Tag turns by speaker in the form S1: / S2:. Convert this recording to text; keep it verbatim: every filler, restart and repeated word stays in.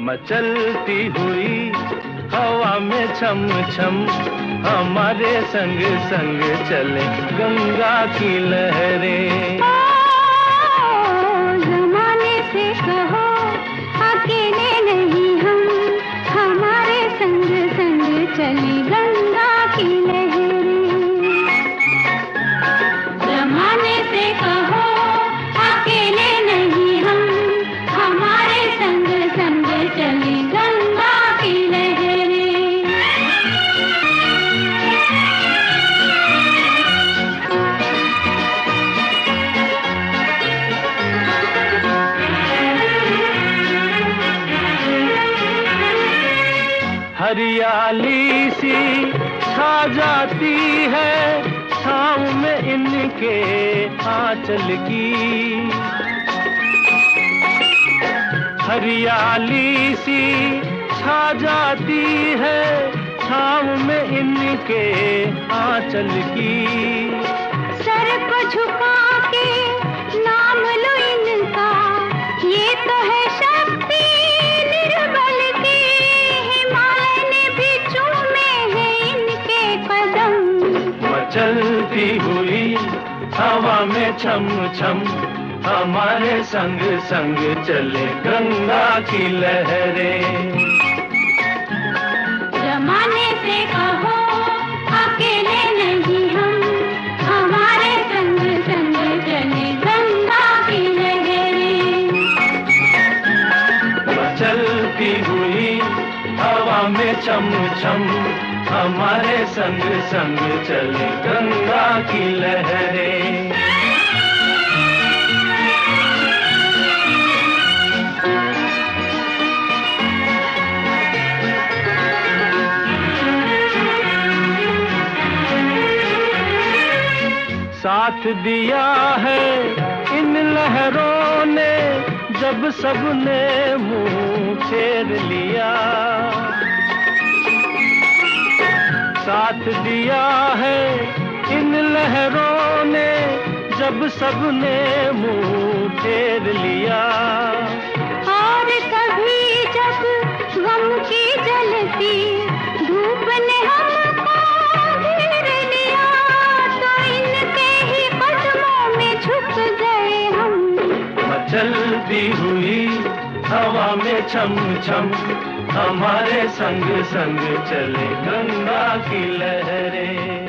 S1: मचलती हुई हवा में छम छम हमारे संग संग चले गंगा की लहरें।
S2: ज़माने से कहो अकेले नहीं हम, हमारे संग संग चले गंगा की लहरें। ज़माने से कहो अकेले नहीं हम, हमारे संग संग चले गंगा की लहरें।
S1: हरियाली सी छा जाती है छाँव में इनके आंचल की। हरियाली सी छा जाती है छाँव में इनके आंचल की।
S2: सर को झुका के नाम लो इनका, ये तो है शक्ति निर्बल की। हिमालय ने भी चूमे हैं इनके कदम।
S1: मचलती हुई हवा में छम छम हमारे संग संग चले गंगा की लहरें।
S2: ज़माने से कहो अकेले नहीं हम, हमारे संग संग चले गंगा की लहरें।
S1: मचलती हुई हवा में छम छम हमारे संग संग चले गंगा की लहरें। साथ दिया है इन लहरों ने जब सबने मुंह फेर लिया। साथ दिया है इन लहरों ने जब सबने मुंह फेर लिया।
S2: और कभी जब गम की जलती धूप ने हमको घेर लिया, तो इनके ही कदमों में झुक गए हम।
S1: मचलती हुई हवा में छम छम हमारे संग संग चले गंगा की लहरें।